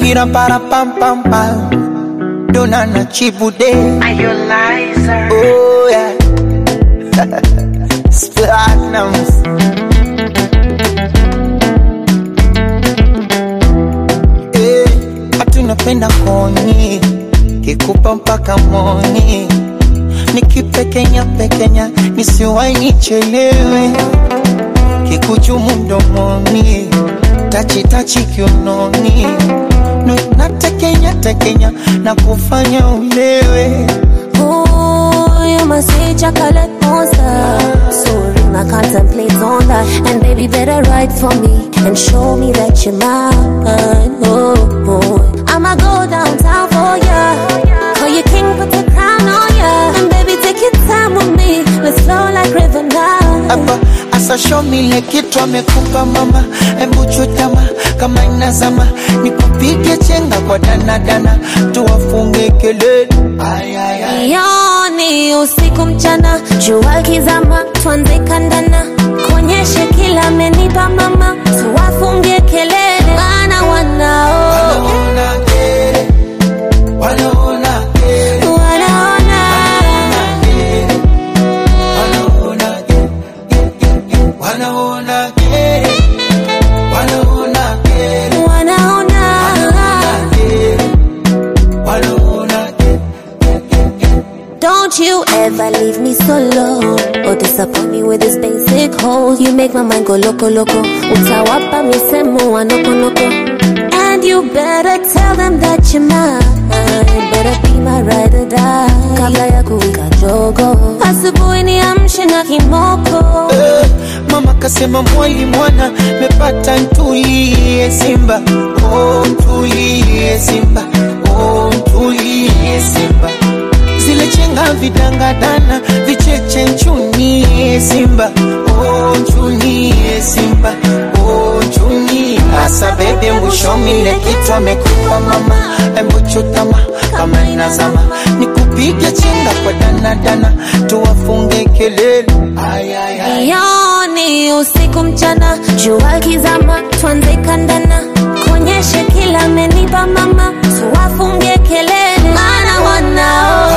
Pira para pam pam pam. Donana chibude. Are you liar? Oh yeah. Platinums. Tunapenda koni kikupa mpaka moni nikipekenya pekenya nisiwai nichelewe kikuchumu mdomoni tachi tachi kiunoni natekenya tekenya na kufanya ulewe. Oh, you must say chocolate monster. Sorry, I contemplate on that. And baby, better write for me and show me that you're mine. Oh. I'ma go downtown for ya. Call you king, put the crown on ya. And baby, take your time with me. Let's flow like river now. Aba, asa show me le kitu amekupa mama. Embu chutama kama inazama. Nikupige chenga kwa dana dana. Tuwafunge kelele. Ay ay ay. Yoni usiku mchana. Jua kizama, tuanze kandana. Konyeshe kila amenipa mama. Tuwafunge kelele. Wanao. Don't you ever leave me solo or disappoint me with this basic holes. You make my mind go loco loco. Utawapa misemo wa noko noko. And you better tell them that you're mine. Better be my ride or die. Kabla ya kuwika jogo. Asubuhi niamshe na kimoko. Mama kasema mwali mwana mepata ntulie Simba. Oh ntulie Simba. Oh ntulie Simba. Zile chenga vidanga dana vicheche nchunie Simba. Oh nchunie Simba. Oh nchunie. Asa bebe mwishomi le kitu amekupa mama. Embu chutama kama inazama. Nikupige chenga kwa dana dana. Tuwafunge kelele. Ay ay ay. Yoni usiku mchana. Jua kizama tuanze kandana. Konyeshe kila amenipa mama. Tuwafunge kelele. Maana wanao.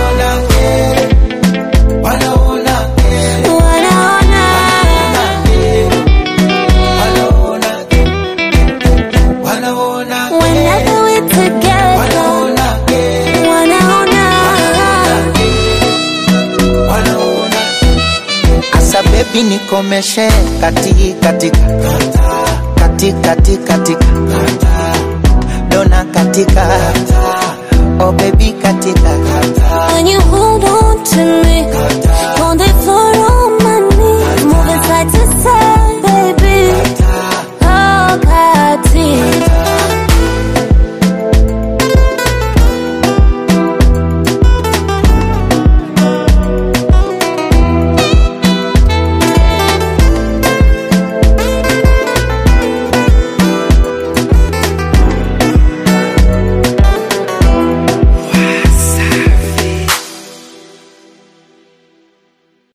Whenever we're together, asa baby nikomeshe katika